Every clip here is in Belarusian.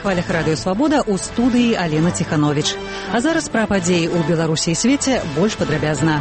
хвалях радыё «Свабода» ў студыі Алена Ціхановіч. А зараз пра падзеі ў Беларусі і свеце больш падрабязна.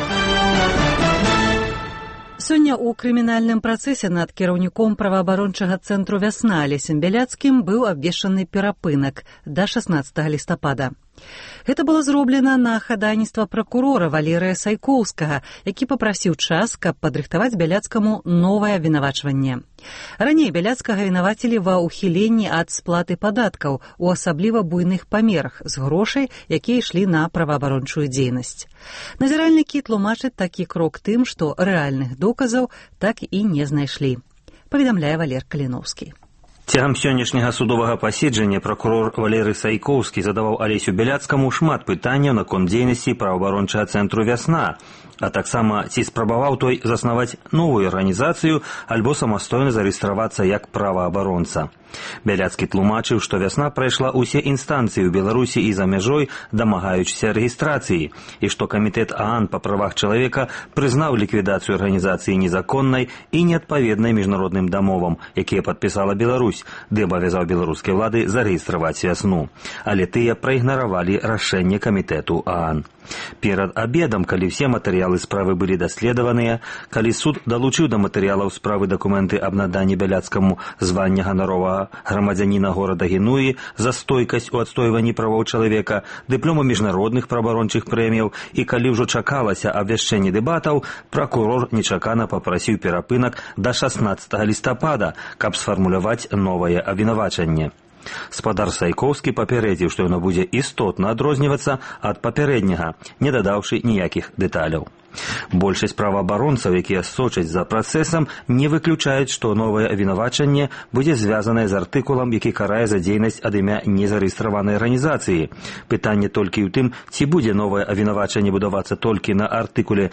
Сёння ў крымінальным працэсе над кіраўніком праваабарончага цэнтру «Вясна» Алесем Бяляцкім быў абвешчаны перапынак да 16 лістапада. Гэта было зроблена на хадайніцтва пракурора Валерыя Сайкоўскага, які папрасіў час, каб падрыхтаваць Бяляцкаму новае абвінавачванне. Раней Бяляцкага вінавацілі ва ўхіленні ад сплаты падаткаў у асабліва буйных памерах з грошай, якія ішлі на праваабарончую дзейнасць. Назіральнікі тлумачаць такі крок тым, што рэальных доказаў так і не знайшлі. Паведамляе Валер Каліноўскі. Цягам сённяшняга судовага паседжання пракурор Валерый Сайкоўскі задаваў Алесю Бяляцкаму шмат пытанняў наконт дзейнасці праваабарончага цэнтру «Вясна», а таксама ці спрабаваў той заснаваць новую арганізацыю альбо самастойна зарэгістравацца як праваабаронца. Бяляцкі тлумачыў, што «Вясна» прайшла ўсе інстанцыі ў Беларусі і за мяжой, дамагаючыся рэгістрацыі, і што камітэт ААН па правах чалавека прызнаў ліквідацыю арганізацыі незаконнай і неадпаведнай міжнародным дамовам, якія падпісала Беларусь, ды абавязаў беларускія ўлады зарэгістраваць «Вясну». Але тыя праігнаравалі рашэнне камітэту ААН. Перад абедам, калі ўсе матэрыялы справы былі даследаваныя, калі суд далучыў да матэрыялаў справы дакументы аб наданні Бяляцкаму звання ганаровага грамадзяніна горада Генуі за стойкасць у адстойванні правоў чалавека, дыплому міжнародных праваабарончых прэміяў, і калі ўжо чакалася абвяшчэнне дэбатаў, пракурор нечакана папрасіў перапынак да 16 лістапада, каб сфармуляваць новае абвінавачанне. Спадар Сайкоўскі папярэдзіў, што яно будзе істотна адрознівацца ад папярэдняга, не дадаўшы ніякіх дэталяў. Большасць праваабаронцаў, якія сочаць за працэсам, не выключаюць, што новае абвінавачанне будзе звязанае з артыкулам, які карае за дзейнасць ад імя незарэгістраванай арганізацыі. Пытанне толькі ў тым, ці будзе новае абвінавачанне будавацца толькі на артыкуле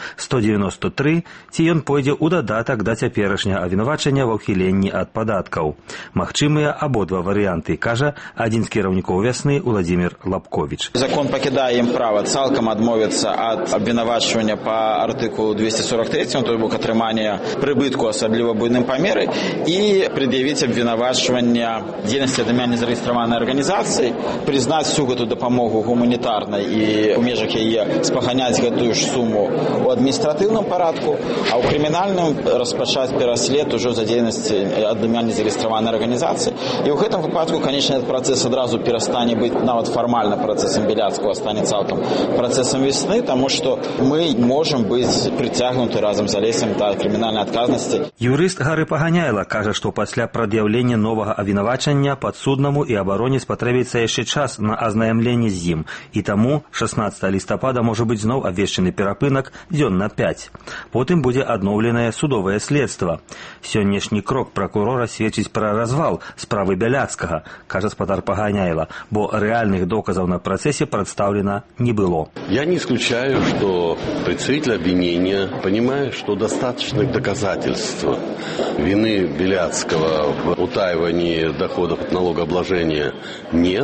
193, ці ён пойдзе ў дадатак да цяперашняга абвінавачання ва ўхіленні ад падаткаў. Магчымыя абодва варыянты, кажа адзін з кіраўнікоў «Вясны» Уладзімір Лапковіч. Закон пакідае ім права цалкам адмовіцца ад абвінавачвання па артыкулу 243, то бок атрымання прыбытку асабліва буйным памеры, і пред'явіць абвінавачвання дзейнасці ад імя незарэгістраванай арганізацыі, прызнаць всю гэту дапамогу гуманітарнай і ў межах яе спаганяць гэтую ж суму ў адміністратыўным парадку, а ў крымінальным распачаць пераслед ужо за дзейнасці ад імя незарэгістраванай арганізацыі. І ў гэтым выпадку, канечне, этот працэс адразу перастане быць нават фармальна працэсам Бяляцкага, стане цалкам працэсам «Вясны», таму што мы можам быць прыцягнуты разам з Алесем да крымінальнай адказнасці. Юрыст Гары Паганяйла кажа, што пасля прад'яўлення новага абвінавачання падсуднаму і абароне спатрэбіцца яшчэ час на азнаямленне з ім, і таму 16 лістапада можа быць зноў абвешчаны перапынак дзён на 5. Потым будзе адноўленае судовае следства. Сённяшні крок пракурора сведчыць пра развал справы Бяляцкага, кажа спадар Паганяйла, бо рэальных доказаў на працэсе прадстаўлена не было. Я не исключаю, что представитель обвинения, понимая, что достаточных доказательств вины Беляцкого в утаивании доходов от налогообложения нет,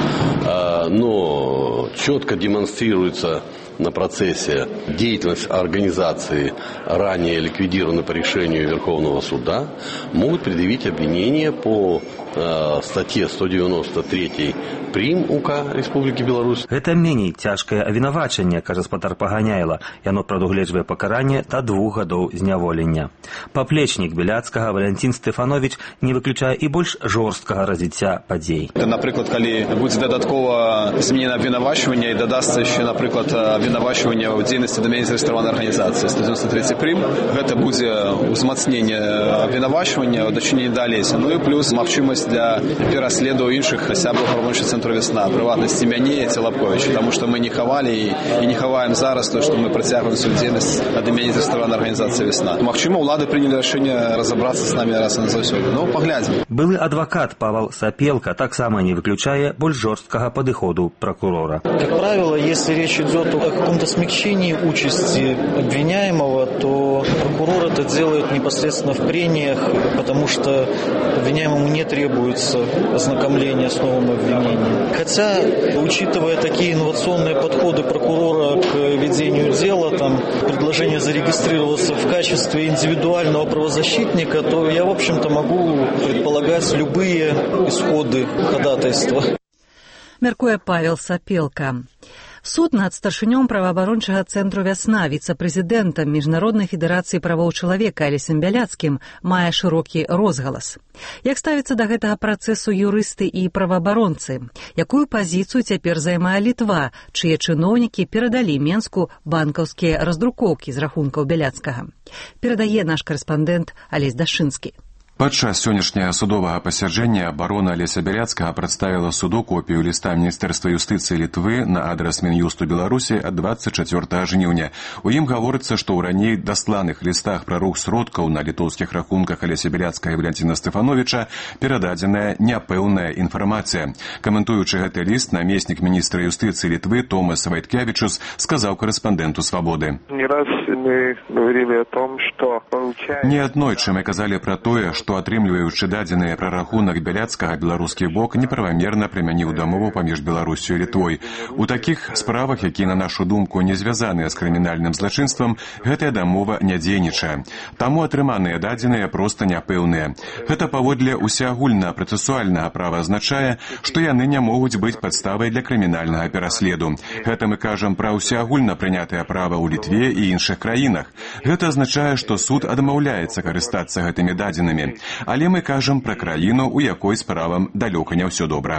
но четко демонстрируется на процессе деятельность организации, ранее ликвидированной по решению Верховного суда, могут предъявить обвинение по статье 193 прим. УК Республики Беларусь. Гэта меней цяжкае абвінавачанне, кажа спадар Паганяйла. Яно прадугледжвае пакаранне да 2 гадоў зняволення. Паплечнік Бяляцкага Валянцін Стэфановіч не выключае і больш жорсткага развіцця падзей. Напрыклад, калі будзе дадаткова зменена абвінавачванне і дадасца яшчэ, напрыклад, абвінавачванне ў дзейнасці да незарэгістраванай арганізацыі 193 прим. Гэта будзе ўзмацненне абвінавачвання ў дачыненні да Алеся. Ну і плюс магчымасць для пераследу іншых сябраў праваабарончага цэнтру «Вясна», прыватнасці мяне і Лапковіча, таму што мы не хавалі і не хаваем зараз то, што мы працягваем сваю дзейнасць ад імя незарэгістраванай арганізацыі «Вясна». Магчыма, улады прынялі рашэнне разабрацца з намі раз і назаўсёды. Ну, паглядзім. Былы адвакат Павел Сапелка таксама не выключае больш жорсткага падыходу прокурора. Как правило, если речь идет о каком-то смягчении участи обвиняемого, то прокурор это делает непосредственно в прениях, потому что обвиняемому не требуется ознакомление с новым обвинением. Хотя, учитывая такие инновационные подходы прокурора к ведению дела, там, предложение зарегистрироваться в качестве индивидуального правозащитника, то я, в общем-то, могу предполагать любые исходы ходатайства. Мяркуе Павел Сапелка. Суд над старшынём праваабарончага цэнтру «Вясна», віцэ-прэзідэнтам Міжнароднай федэрацыі правоў чалавека Алесем Бяляцкім мае шырокі розгалас. Як ставіцца да гэтага працэсу юрысты і праваабаронцы? Якую пазіцыю цяпер займае Літва, чые чыноўнікі перадалі Менску банкаўскія раздрукоўкі з рахункаў Бяляцкага? Перадае наш карэспандэнт Алесь Дашынскі. Падчас сённяшняга судовага пасяджэння абарона Алеся Бяляцкага прадставіла суду копію ліста Міністэрства юстыцыі Літвы на адрас Мін'юсту Беларусі ад 24 жніўня. У ім гаворыцца, што ў раней дасланых лістах пра рух сродкаў на літоўскіх рахунках Алеся Бяляцкага і Валянціна Стэфановіча перададзеная няпэўная інфармацыя. Каментуючы гэты ліст, намеснік міністра юстыцыі Літвы Томас Вайткевічус сказаў карэспандэнту «Свабоды». Неаднойчы мы казалі пра тое, што атрымліваючы дадзеныя пра рахунак Бяляцкага, беларускі бок неправамерна прымяніў дамову паміж Беларусю і Літвой. У такіх справах, якія, на нашу думку, не звязаныя з крымінальным злачынствам, гэтая дамова не дзейнічае. Таму атрыманыя дадзеныя проста няпэўныя. Гэта паводле усеагульна-працэсуальнага права азначае, што яны не могуць быць падставай для крымінальнага пераследу. Гэта мы кажам пра усеагульна прынятае права ў Літве і іншых краінах. Гэта азначае, што суд адмаўляецца карыстацца гэтымі дадзенымі. Але мы кажам пра краіну, у якой справам далёка не ўсё добра.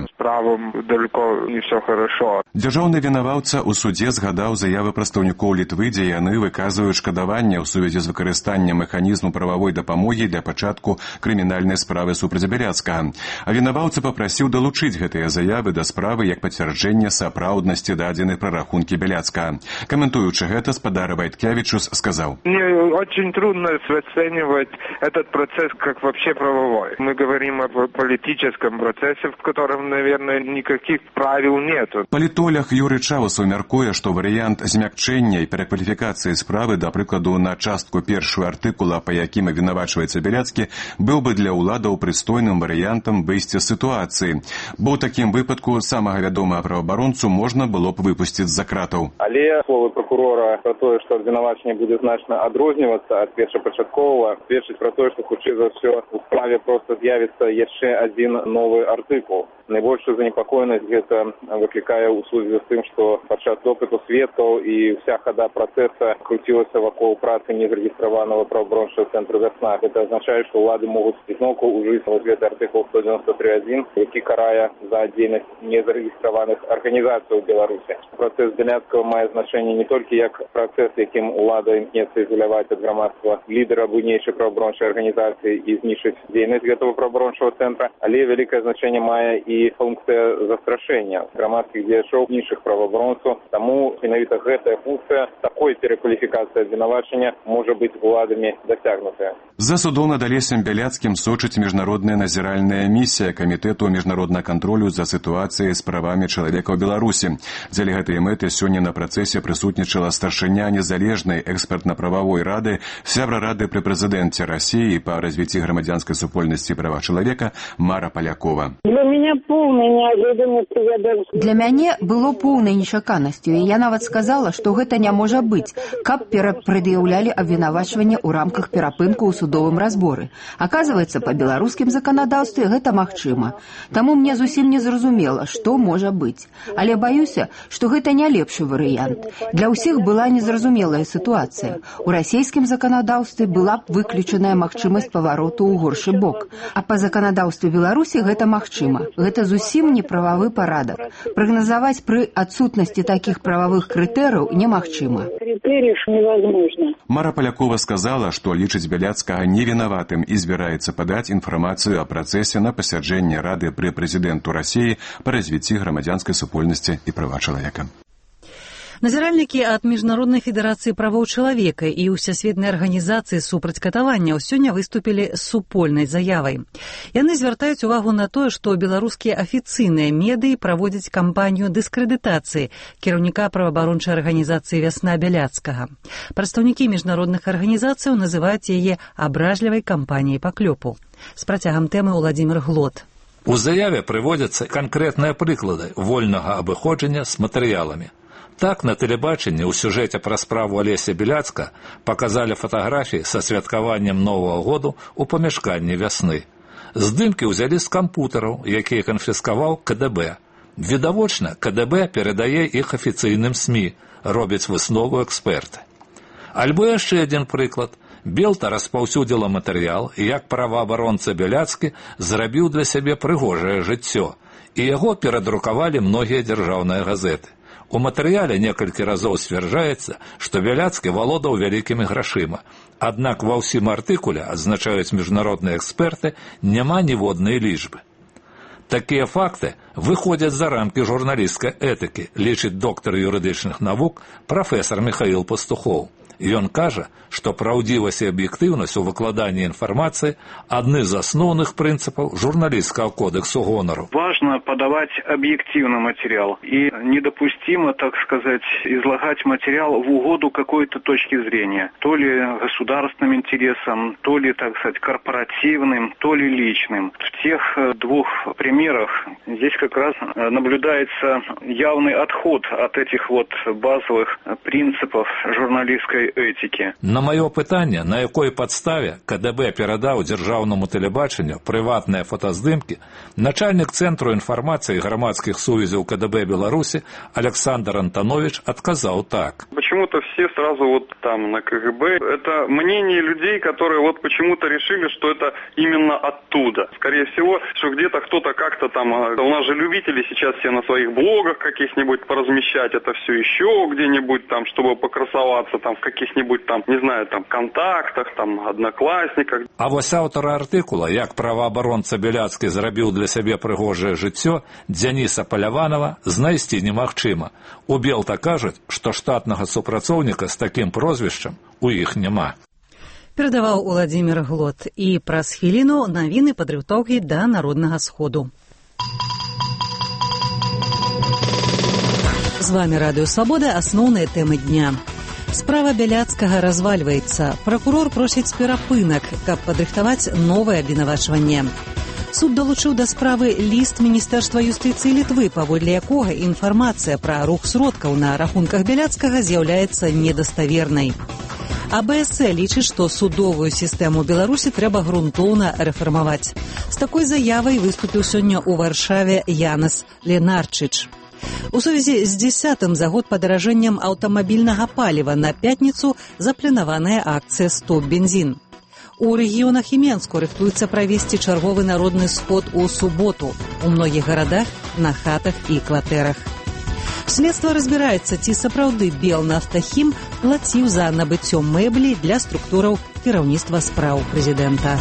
Дзяржаўны вінаваўца ў судзе згадаў заявы прадстаўнікоў Літвы, дзе яны выказваюць шкадаванне ў сувязі з выкарыстаннем механізму прававой дапамогі для пачатку крымінальнай справы супраць Бяляцкага. А вінаваўца папрасіў далучыць гэтыя заявы да справы як пацвярджэнне сапраўднасці дадзеных пра рахункі Бяляцкага. Каментуючы гэта, спадар Вайткевічус сказаў: «Мне очень трудно оценивать этот процесс как вообще правовой. Мы говорим о политическом процессе, в котором, наверное, никаких правил нету». Палітолог Юрый Чавусаў мяркуе, што варыянт змякчэння і перакваліфікацыі справы, да прыкладу, на частку першую артыкула, па якім абвінавачваецца Бяляцкі, быў бы для ўладаў прыстойным варыянтам выйсця з сітуацыі. Бо ў такім выпадку самага вядомага праваабаронцу можна было б выпусціць з-за кратаў. Але словы прокурора пра тое, што абвінавачанне будзе значна адрознівацца ад першапачатковага, сведчыць пра тое, што хутчэй за ўсё у справе просто з'явіцца яшчэ адзін новы артыкул. Найбольшую занепакоенасць гэта выклікае ў сувязі з тым, што падчас допыту сведкаў і вся хада працэса круцілася вакол працы незарэгістраванага праваабарончага цэнтру «Вясна». Гэта азначае, што ўлады могуць ізноўку ўжыць гэты артыкул 193.1, які карае за дзейнасць незарэгістраваных арганізацый у Беларусі. Працэс Бяляцкага мае значэнне не толькі як працэс, якім улада імкнецца ізаляваць ад грамадства лідара буйнейшай праваабарончай арганізацыі і знішчыць дзейнасць гэтага праваабарончага цэнтра, але вялікае значэнне мае і функцыя застрашэння грамадскіх дзеячоў, іншых праваабаронцаў. Таму менавіта гэтая функцыя такой перакваліфікацыі абвінавачання можа быць уладамі дасягнутая. За судом над Алесем Бяляцкім сочыць міжнародная назіральная місія Камітэту міжнароднага кантролю за сітуацыяй з правамі чалавека ў Беларусі. Дзеля гэтай мэты сёння на працэсе прысутнічала старшыня незалежнай экспертна-прававой рады, сябра рады пры прэзідэнце Расіі па развіцці грамадзянскай супольнасці і права чалавека Мара Палякова. Для мяне было поўнай нечаканасцю, і я нават сказала, што гэта не можа быць, каб перапрад'яўлялі абвінавачванне ў рамках перапынку ў судовым разборы. Аказваецца, па беларускім заканадаўстве гэта магчыма. Таму мне зусім не зразумела, што можа быць. Але баюся, што гэта не лепшы варыянт. Для ўсіх была незразумелая сітуацыя. У расійскім заканадаўстве была б выключаная магчымасць павароту ў горшы бок. А па заканадаўстве Беларусі гэта магчыма. Гэта зусім не прававы парадак. Прагназаваць пры адсутнасці такіх прававых крытэрыяў немагчыма. Мара Палякова сказала, што лічыць Бяляцкага невінаватым і збіраецца падаць інфармацыю о працэсе на пасяджэнне Рады пры прэзідэнту Расіі па развіцці грамадзянскай супольнасці і права чалавека. Назіральнікі ад Міжнароднай федэрацыі правоў чалавека і ўсясветнай арганізацыі супраць катаванняў сёння выступілі з супольнай заявай. Яны звяртаюць увагу на тое, што беларускія афіцыйныя медыі праводзяць кампанію дыскрэдытацыі кіраўніка праваабарончай арганізацыі «Вясна» Бяляцкага. Прадстаўнікі міжнародных арганізацыяў называюць яе абражлівай кампаніяй паклёпу. З працягам тэмы Владзімир Глот. У заяве прыводзяцца канкрэтныя прыклады вольнага абыходжання з матэрыяламі. Так, на тэлебачанні ў сюжэце пра справу Алеся Беляцка паказалі фатаграфіі са святкаваннем Новага году ў памяшканні «Вясны». Здымкі ўзялі з кампутараў, якія канфіскаваў КДБ. Відавочна, КДБ перадае іх афіцыйным СМІ, робяць выснову эксперты. Альбо яшчэ адзін прыклад. Белта распаўсюдзіла матэрыял, як праваабаронца Беляцкі зрабіў для сябе прыгожае жыццё, і яго перадрукавалі многія дзяржаўныя газеты. У матэрыяле некалькі разоў сцвярджаецца, што Беляцкі валодаў вялікімі грашыма, аднак ва ўсім артыкуле, адзначаюць міжнародныя эксперты, няма ніводнай лічбы. Такія факты выходзяць за рамкі журналісцкай этыкі, лічыць доктар юрыдычных навук прафесар Михаил Пастухоў. Ён кажа, што праўдзівасць і аб'ектыўнасць у выкладанні інфармацыі адны з асноўных прынцыпаў журналісцкага кодексу гонору. Важно подавать объективный материал и недопустимо, так сказать, излагать материал в угоду какой-то точки зрения. То ли государственным интересам, то ли, так сказать, корпоративным, то ли личным. В тех двух примерах здесь как раз наблюдается явный отход от этих вот базовых принципов журналистской этики. На маё пытанне, на якой падставе КДБ перадаў дзяржаўнаму тэлебачанню прыватныя фотаздымкі, начальник Центру информации и громадских сувязей КДБ Беларуси Александр Антонович отказал так. Почему-то все сразу вот там на КГБ. Это мнение людей, которые вот почему-то решили, что это именно оттуда. Скорее всего, что где-то кто-то как-то там... У нас же любители сейчас все на своих блогах каких-нибудь поразмещать это все еще где-нибудь там, чтобы покрасоваться там в каких-нибудь там, не знаю, там контактах, там одноклассниках. А вось аўтара артыкула, як праваабаронца Беляцкі зрабіў для сябе прыгожае жыццё, Дзяніса Паляванова знайсці немагчыма. У Белта кажуць, што штатнага супрацоўніка з такім прозвішчам у іх няма. Перадаваў Уладзімір Глот. І праз хвіліну навіны падрыхтоўкі да Народнага сходу. З вами Радыё Свабода, асноўныя тэмы дня. Справа Беляцкага развальваецца. Пракурор просіць перапынак, каб падрыхтаваць новае абвінавачванне. Суд далучыў да справы ліст Міністэрства юстыцыі Літвы, паводле якога інфармацыя пра рух сродкаў на рахунках Беляцкага з'яўляецца недаставернай. АБС лічыць, што судовую сістэму Беларусі трэба грунтоўна рэфармаваць. З такой заявай выступіў сёння ў Варшаве Янас Ленарчыч. У сувязі з 10-м за год падаражэннем аўтамабільнага паліва на пятніцу запланаваная акцыя «Стоп бензін». У рэгіёнах і Менску рыхтуецца правесці чарговы народны сход у суботу. У многіх гарадах, на хатах і кватэрах. Следства разбіраецца, ці сапраўды Белнафтахім плаціў за набыццё мэблі для структураў кіраўніцтва спраў прэзідэнта.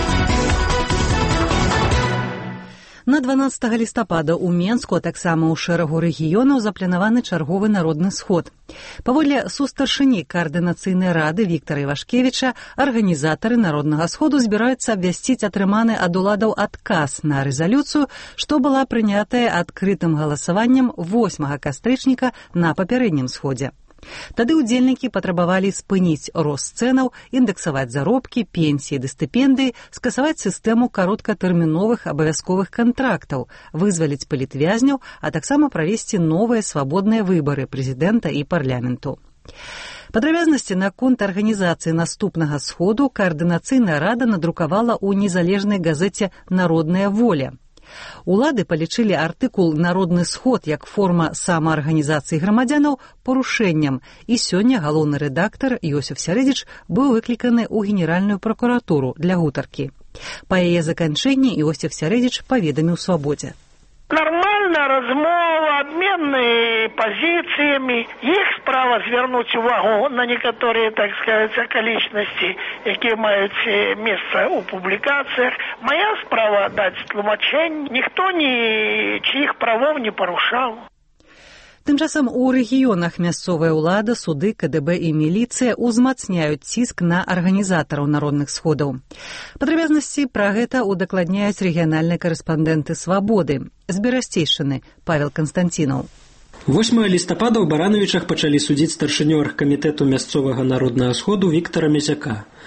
На 12 лістапада ў Менску, а таксама ў шэрагу рэгіёнаў запланаваны чарговы народны сход. Паводле сустаршыні Каардынацыйнай рады Віктара Івашкевіча, арганізатары народнага сходу збіраюцца абвясціць атрыманы ад уладаў адказ на рэзалюцыю, што была прынятая адкрытым галасаваннем 8 кастрычніка на папярэднім сходзе. Тады ўдзельнікі патрабавалі спыніць рост цэнаў, індэксаваць заробкі, пенсіі ды стыпендыі, скасаваць сістэму кароткатэрміновых абавязковых кантрактаў, вызваліць палітвязняў, а таксама правесці новыя свабодныя выбары прэзідэнта і парламенту. Падрабязнасці наконт арганізацыі наступнага сходу Каардынацыйная рада надрукавала ў незалежнай газеце «Народная воля». Улады палічылі артыкул «Народны сход» як форма самаарганізацыі грамадзянаў парушэннем, і сёння галоўны рэдактар Йосіф Сярэдзіч быў выкліканы ў Генеральную пракуратуру для гутаркі. Па яе заканчэнні Йосіф Сярэдзіч паведаміў «Свабодзе». Нормальная размова, обмены позициями. Их справа звернуть увагу на некоторые, так сказать, околичности, які мають место у публикациях. Моя справа дать тлумачень. Никто ничьих правов не порушал. Тым часам у рэгіёнах мясцовая ўлада, суды, КДБ і міліцыя ўзмацняюць ціск на арганізатараў народных сходаў. Падрабязнасці пра гэта удакладняюць рэгіянальныя карэспандэнты «Свабоды». З Берасцейшчыны Павел Канстанцінаў. 8 лістапада ў Баранавічах пачалі судзіць старшыню аргкамітэту мясцовага народнага сходу Віктара Мезяка.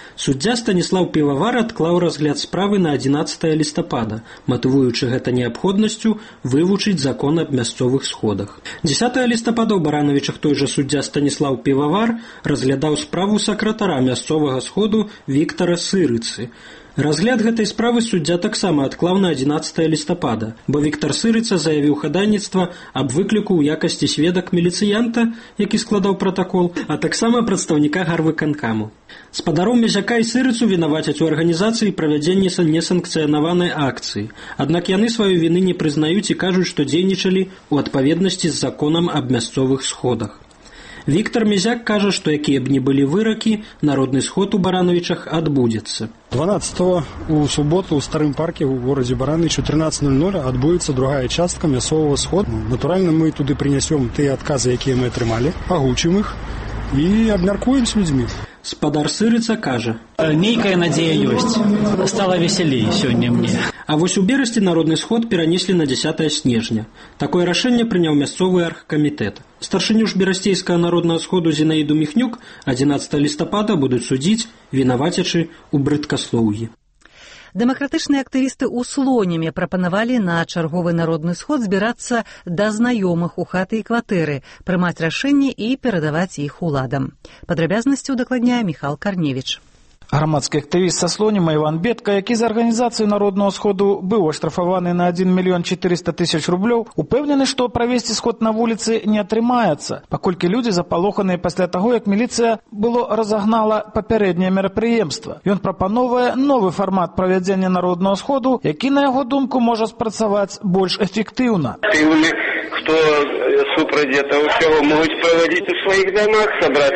Суддзя Станіслаў Півавар адклаў разгляд справы на 11 лістапада, матывуючы гэта неабходнасцю вывучыць закон аб мясцовых сходах. 10 лістапада ў Баранавічах той жа суддзя Станіслаў Півавар разглядаў справу сакратара мясцовага сходу Віктара Сырыцы. Разгляд гэтай справы суддзя таксама адклаў на 11 лістапада, бо Віктар Сырыца заявіў хадайніцтва аб выкліку ў якасці сведак міліцыянта, які складаў пратакол, а таксама прадстаўніка гарвыканкаму. Спадароў Мезяка і Сырыцу вінавацяць у арганізацыі правядзення несанкцыянаванай акцыі, аднак яны сваёй віны не прызнаюць і кажуць, што дзейнічалі ў адпаведнасці з законам аб мясцовых сходах. Віктор Мезяк кажа, што якія б не былі выракі, народны сход у Баранавічах адбудзецца. 12-го у суботу ў старым парке ў горадзе Баранович у 13:00 адбудзецца другая частка мясцовага сходу. Натуральна, мы туды прынясём тыя адказы, якія мы атрымалі, агучым іх і абмяркуем з людзьмі. Спадар Сырыца кажа: «Нейкая надзея ёсць. Стала весялей сёння мне». А вось у Берасці народны сход перанеслі на 10 снежня. Такое рашэнне прыняў мясцовы аргкамітэт. Старшыню ж берасцейскага народнага сходу Зінаіду Міхнюк 11 лістапада будуць судзіць, вінавацячы ў брыдкаслоўі. Дэмакратычныя актывісты ў Слоніме прапанавалі на чарговы народны сход збірацца да знаёмых у хаты і кватэры, прымаць рашэнні і перадаваць іх уладам. Падрабязнасці удакладняе Міхал Карневіч. Грамадскі актывіст са Слоніма Іван Бетка, які за арганізацыю народнага сходу быў аштрафаваны на 1 мільён 400 тысяч рублёў, упэўнены, што правесці сход на вуліцы не атрымаецца, паколькі людзі запалоханыя пасля таго, як міліцыя было разагнала папярэдняе мерапрыемства. Ён прапановвае новы фармат правядзення народнага сходу, які, на яго думку, можа спрацаваць больш эфектыўна. Кто супраць этого всего могут проводить в своих домах, собрать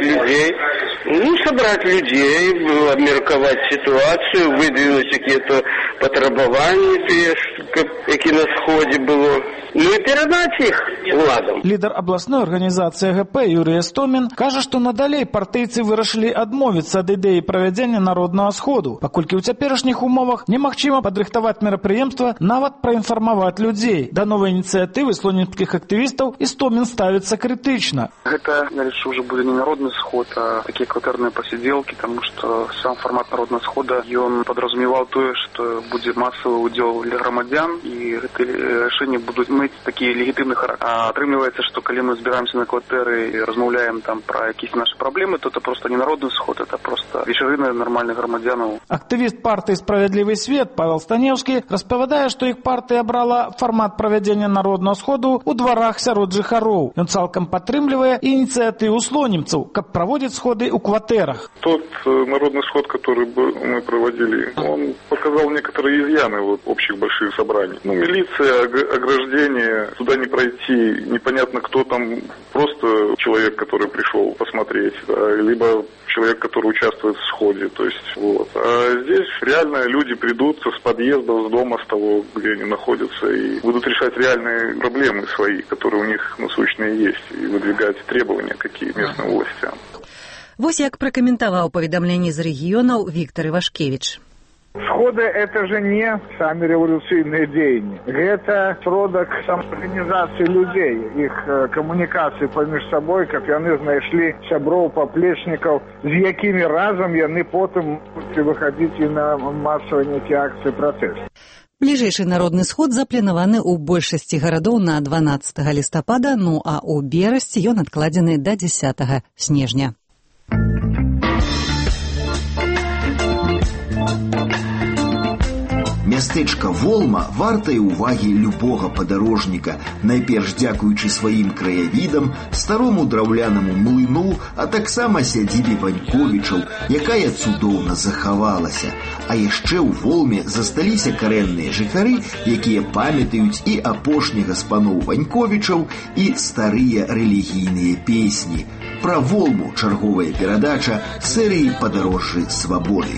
людей, обмерковать ситуацию, выдвинуть какие-то потребования, які на сходе было, и передать их владам. Лідар абласной арганізацыі ГП Юрій Істомін кажа, што надалей партыйцы вырашылі адмовіцца ад ідэі правядзення народнага сходу, паколькі ў цяперашніх умовах немагчыма падрыхтаваць мерапрыемства, нават праінфармаваць людзей. Да новай ініцыятывы слонімскіх актывістаў Істомін ставіцца крытычна. Гэта, нарэшце, уже будзе не народны сход, а такія кватэрныя пасядзелкі, таму што сам фармат народнага схода, ён падразумеваў тое, што будзе масавы ўдзел для грамадзян, і гэтыя рашэнні будуць мець такі легітымны характар. А атрымліваецца, што калі мы збіраемся на кватэры і размаўляем там пра якісь нашы праблемы, то это просто не народны сход, это просто вечарына нармальных грамадзянаў. Актывіст партыі «Справядлівы свет» Павел Станеўскі распавядае, што іх партыя абрала фармат правядзення народнага сходу ў дварах сярод жыхароў. Ён цалкам падтрымлівае ініцыятыву слонімцаў, каб праводзіць сходы ў кватэрах. Тот народный сход, который мы проводили, он показал некоторые изъяны общих больших собраний. Милиция, ограждение, туда не пройти, непонятно кто там, просто человек, который пришел посмотреть, либо человек, который участвует в сходе, то есть вот. А здесь реально люди придут с подъезда, с дома, с того, где они находятся, и будут решать реальные проблемы свои, которые у них насущные есть, и выдвигать требования, какие местным властям. Вось як пракаментаваў паведамленне з рэгіёнаў Віктор Івашкевіч. Сходы – это же не сами революционные деяния. Это сродок самоорганизации людей, их коммуникации поміж собой, как яны знайшлі сяброў, поплечников, з якими разом яны потом выходить и на массовые некие акции, процессы. Бліжэйшы народны сход запланаваны ў большасці гарадоў на 12 лістапада, ну а ў Берасці ён адкладзены да 10 снежня. Мястэчка Волма вартае ўвагі любога падарожніка, найперш дзякуючы сваім краявідам, старому драўлянаму млыну, а таксама сядзібе Ваньковічаў, якая цудоўна захавалася. А яшчэ ў Волме засталіся карэнныя жыхары, якія памятаюць і апошняга з паноў Ваньковічаў, і старыя рэлігійныя песні. Пра Волму чарговая перадача серыі «Падарожжы свабоды».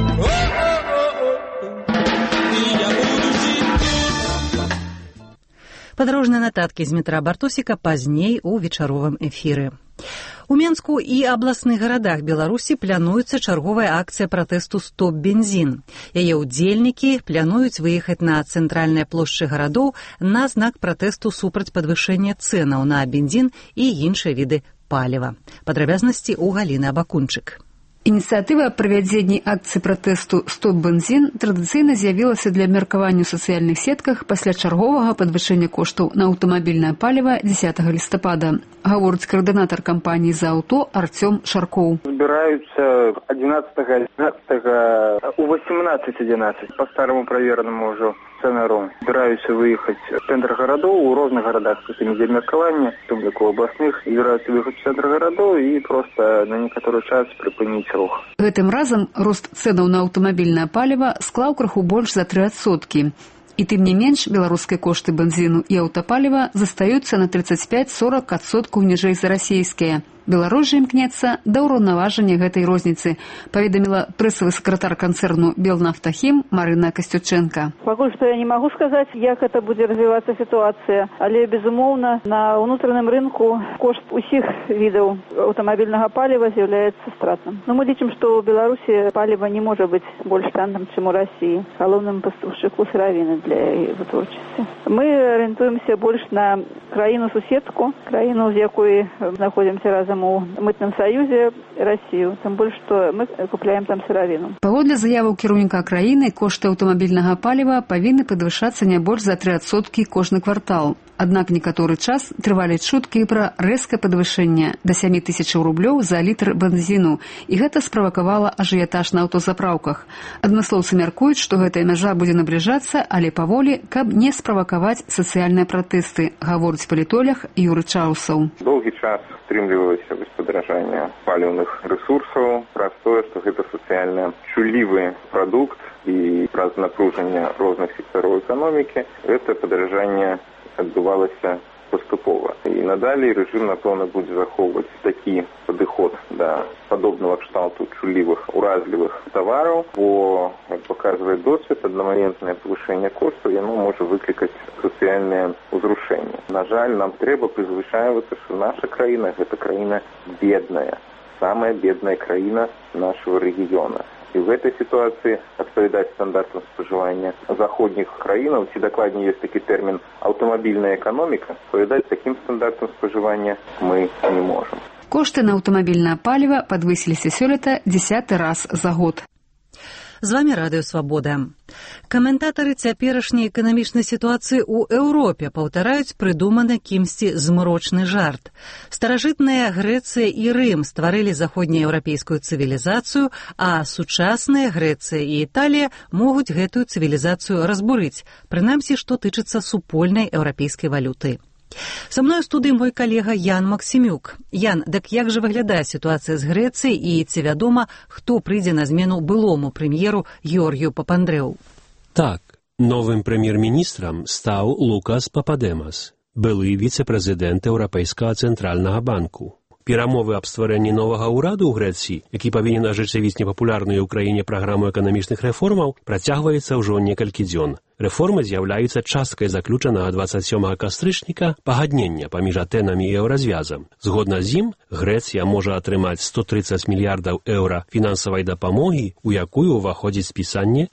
Падарожныя нататкі з метра Бартосіка пазней у вечаровым эфіры. У Менску і абласных гарадах Беларусі плануецца чарговая акцыя пратэсту «Стоп бензін». Яе ўдзельнікі плануюць выехаць на цэнтральныя плошчы гарадоў на знак пратэсту супраць падвышэння цэнаў на бензін і іншыя віды паліва. Падрабязнасці ў Галіны Абакунчык. Ініцыятыва правядзення акцыі пратэсту «Стоп бензін» традыцыйна з'явілася для абмеркавання ў сацыяльных сетках пасля чарговага падвышэння коштаў на аўтамабільнае паліва 10 лістапада. Гаворыць каардынатар кампаніі «За аўто» Артём Шаркоў. Збіраюцца 11-11 у 18:11 по старому праверанаму ўжо сцэнару. Збіраюцца выехаць в цэнтр гарадоў у розных гарадах з такімі абмеркавання, в том ліку абласных, збіраюцца выехаць в цэнтр гарадоў і проста на некаторы час прыпыніць рух. Гэтым разам рост цэнаў на аўтамабільнае паліва склаў крыху больш за 3%. І тым не менш беларускія кошты бензіну і аўтапаліва застаюцца на 35-40% ніжэй за расійскія. Беларусь жа імкнецца да ўраўнаважання гэтай розніцы, паведаміла прэсавы сакратар канцэрну «Белнафтахім» Марына Касцючэнка. Пакуль што я не магу сказаць, як гэта будзе развівацца сітуацыя, але, безумоўна, на ўнутраным рынку кошт усіх відаў аўтамабільнага паліва з'яўляецца стратным. Но мы лічым, што ў Беларусі паліва не можа быць больш танным, чым у Расіі, галоўным пастаўшчыку сыравіны для яе вытворчасці. Мы арыентуемся больш на краіну-суседку, краіну, з якой знаходзімся разам у мытным саюзе, Расію, тым больш, што мы купляем там сыравіну. Паводле заяваў кіраўніка краіны, кошты аўтамабільнага паліва павінны падвышацца не больш за 3% кожны квартал. Аднак некаторы час трывалі чуткі пра рэзкае падвышэнне да 7 000 рублёў за літр бензіну, і гэта справакавала ажыятаж на аўтозапраўках. Адмыслоўцы мяркуюць, што гэтая мяжа будзе набліжацца, але паволі, каб не справакаваць сацыяльныя пратэсты, гаворыць палітолог Юры Чаусаў. Доўгі час стрымлівалася падаражанне паліўных рэсурсаў праз тое, што гэта сацыяльна чулівы прадукт і праз напружанне розных сектараў эканомікі гэта падаражанне адбывалася паступова. І надалей рэжым, напэўна, будзе захоўваць такі падыход да падобнага кшталту чулівых, уразлівых тавараў, бо, як паказвае досвед, аднамаментнае павышэнне коштаў яно можа выклікаць сацыяльнае ўзрушэнне. На жаль, нам трэба прызвычайвацца, што наша краіна гэта краіна бедная, самая бедная краіна нашего рэгіёна. І в этой ситуации адпавядаць стандартам спажывання заходніх краінаў, ці дакладней ёсць такі тэрмін аўтамабільная эканоміка, адпавядаць такім стандартам спажывання мы не можам. Кошты на аўтамабільнае паліва падвысіліся сёлета 10 раз за год. З вами Радыё Свабода. Каментатары цяперашняй эканамічнай сітуацыі ў Еўропе паўтараюць прыдуманы кімсьці змрочны жарт. Старажытныя Грэцыя і Рым стварылі заходнееўрапейскую цывілізацыю, а сучасныя Грэцыя і Італія могуць гэтую цывілізацыю разбурыць, прынамсі, што тычыцца супольнай еўрапейскай валюты. Са мной у студыі мой калега Ян Максімюк. Ян, дык як жа выглядае сітуацыя з Грэцыяй і ці вядома, хто прыйдзе на змену былому прэм'еру Георгію Папандрэу? Так, новым прэм'ер-міністрам стаў Лукас Пападэмас, былы віцэ-прэзідэнт Еўрапейскага цэнтральнага банку. Перамовы аб стварэнні новага ўраду ў Грэцыі, які павінен ажыццявіць непапулярную ў краіне праграму эканамічных рэформаў, працягваецца ўжо некалькі дзён. Рэформы з'яўляюцца часткай заключанага 27 кастрычніка пагаднення паміж Атэнамі і еўразвязам. Згодна з ім, Грэцыя можа атрымаць 130 мільярдаў еўра фінансавай дапамогі, у якую ўваходзіць спісанне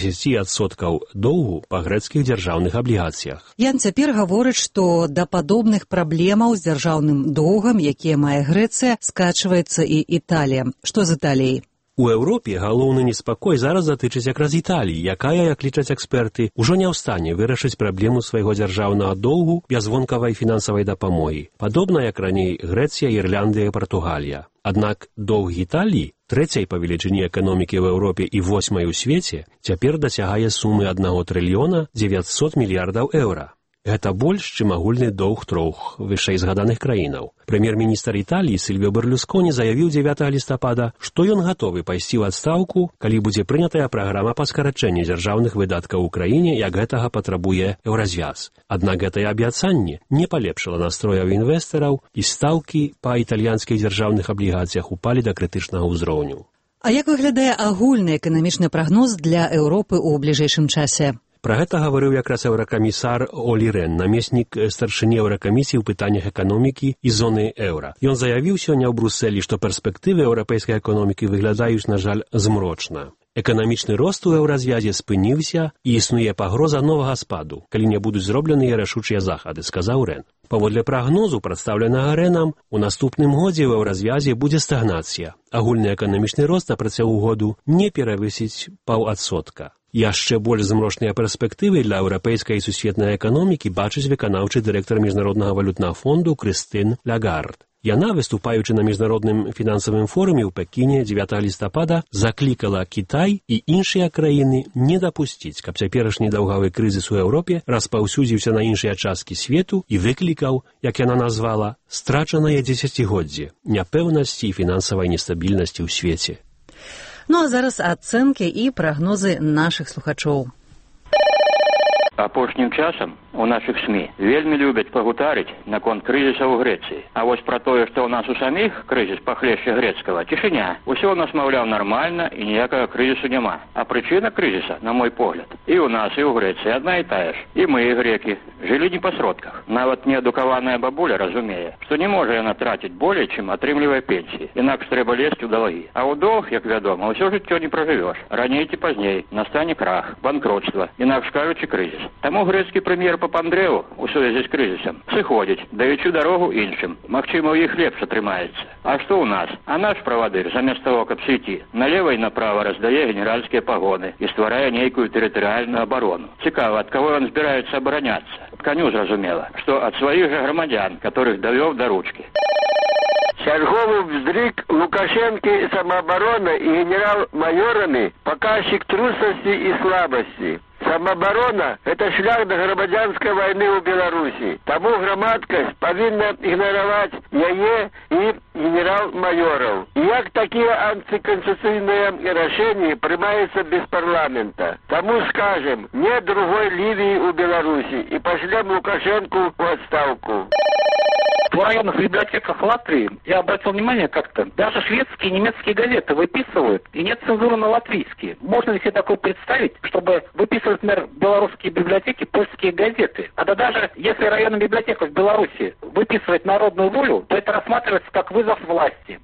50% доўгу па грэцкіх дзяржаўных аблігацыях. Ян цяпер гаворыць, што да падобных праблемаў з дзяржаўным доўгам, якія мае Грэцыя, скачваецца і Італія. Што з Італіяй? У Еўропе галоўны неспакой зараз затычыць якраз Італіі, якая, як лічаць эксперты, ужо не ў стане вырашыць праблему свайго дзяржаўнага доўгу без вонкавай фінансавай дапамогі. Падобна, як раней Грэцыя, Ірландыя і Партугалія. Аднак доўг Італіі, трэцяй па велічыні эканомікі ў Еўропе і 8-й у свеце, цяпер дасягае сумы 1 трыльёна 900 мільярдаў еўра. Гэта больш, чым агульны доўг трох вышэйзгаданых краінаў. Прэм'ер-міністр Італіі Сільвіо Берлусконі заявіў 9 лістапада, што ён гатовы пайсці ў адстаўку, калі будзе прынятая праграма па скарачэнні дзяржаўных выдаткаў у краіне, як гэтага патрабуе еўразвяз. Аднак гэтае абяцанне не палепшыла настрояў інвестараў, і стаўкі па італьянскіх дзяржаўных аблігацыях упалі да крытычнага ўзроўню. А як выглядае агульны эканамічны прагноз для Еўропы ў бліжэйшым часе? Пра гэта гаварыў якраз еўракамісар Олі Рен, намеснік старшыні еўракамісіі ў пытаннях эканомікі і зоны еўра. Ён заявіў сёння ў Брусэлі, што перспектывы еўрапейскай эканомікі выглядаюць, на жаль, змрочна. Эканамічны рост у еўразвязе спыніўся і існуе пагроза новага спаду, калі не будуць зробленыя рашучыя захады, сказаў Рэн. Паводле прагнозу, прадстаўленага Рэнам, у наступным годзе ў еўразвязе будзе стагнацыя. Агульны эканамічны рост на працягу году не перавысіць 0,5%. Яшчэ больш змрочныя перспектывы для еўрапейскай і сусветнай эканомікі бачыць выканаўчы дырэктар Міжнароднага валютнага фонду Крыстын Лагард. Яна, выступаючы на міжнародным фінансавым форуме ў Пекіне 9 лістапада, заклікала Кітай і іншыя краіны не дапусціць, каб цяперашні даўгавы крызіс у Еўропе распаўсюдзіўся на іншыя часткі свету і выклікаў, як яна назвала, страчанае дзесяцігоддзе няпэўнасці і фінансавай нестабільнасці ў свеце. Ну а зараз ацэнкі і прагнозы нашых слухачоў. Апошнім часам у нашых СМІ вельмі любяць пагутарыць наконт крызіса ў Грэцыі. А вось пра тое, што ў нас у саміх крызіс пахлешча грэцкага, цішыня. Усё у нас, маўляў, нармальна і ніякага крызісу няма. А прычына крызіса, на мой погляд, і ў нас, і ў Грэцыі адна і тая ж. І мы, і грекі, жылі не па сродках. Нават неадукаваная бабуля разумее, што не можа яна траціць болей, чым атрымлівае пенсіі. Інакш трэба лезть у далгі. А ў доўг, як вядома, ўсё жыццё не пражывеш. Раней ці пазней настане крах, банкротства, інакш кажучы, крызіс. Таму грэцкі прэм'ер Папандрэу у сувязі з крызісам сыходзіць, даючы дарогу іншым. Магчыма, у іх лепш атрымаецца. А што ў нас? А наш правадыр, замест того, каб сыйці, налева і направа раздае генеральскія пагоны і стварае нейкую тэрытарыяльную абарону. Цікава, ад каго ён збіраецца абараняцца? Каню зразумела, што ад сваіх жа грамадзян, которых давёў да ручкі. Чарговы вздрык Лукашенко, самооборона и генерал-майорами – показчик трусости и слабости. Самооборона – это шлях до громадянской войны у Беларуси. Тому громадкость повинна игнорировать яе и генерал-майоров. И як такие антиконституционные решения принимаются без парламента. Тому скажем, нет другой Ливии у Беларуси и пошлем Лукашенко в отставку. В районных библиотеках Латвии, я обратил внимание как-то, даже шведские и немецкие газеты выписывают, и нет цензуры на латвийские. Можно ли себе такое представить, чтобы выписывать, например, белорусские библиотеки польские газеты? А да даже если районная библиотека в Беларуси выписывает народную волю, то это рассматривается как вызов власти.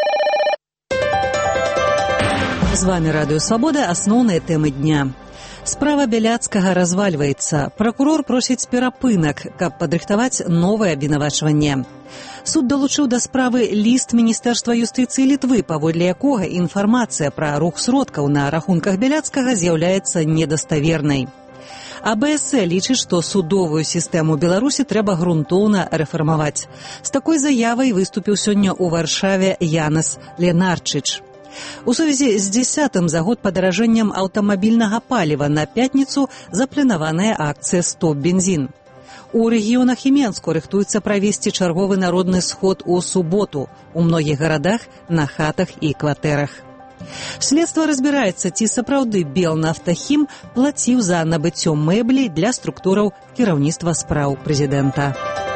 З вами Радыё Свабода, асноўныя тэмы дня. Справа Бяляцкага развальваецца. Пракурор просіць перапынак, каб падрыхтаваць новае абвінавачванне. Суд далучыў да справы ліст Міністэрства юстыцыі Літвы, паводле якога інфармацыя пра рух сродкаў на рахунках Бяляцкага з'яўляецца недаставернай. АБС лічыць, што судовую сістэму Беларусі трэба грунтоўна рэфармаваць. З такой заявай выступіў сёння ў Варшаве Янас Ленарчыч. У сувязі з 10-м за год падаражэннем аўтамабільнага паліва на пятніцу запланаваная акцыя «Стоп бензін». У рэгіёнах і Менску рыхтуецца правесці чарговы народны сход у суботу у многіх гарадах, на хатах і кватэрах. Следства разбіраецца, ці сапраўды Белнафтахім плаціў за набыццё мэблі для структураў кіраўніцтва спраў прэзідэнта.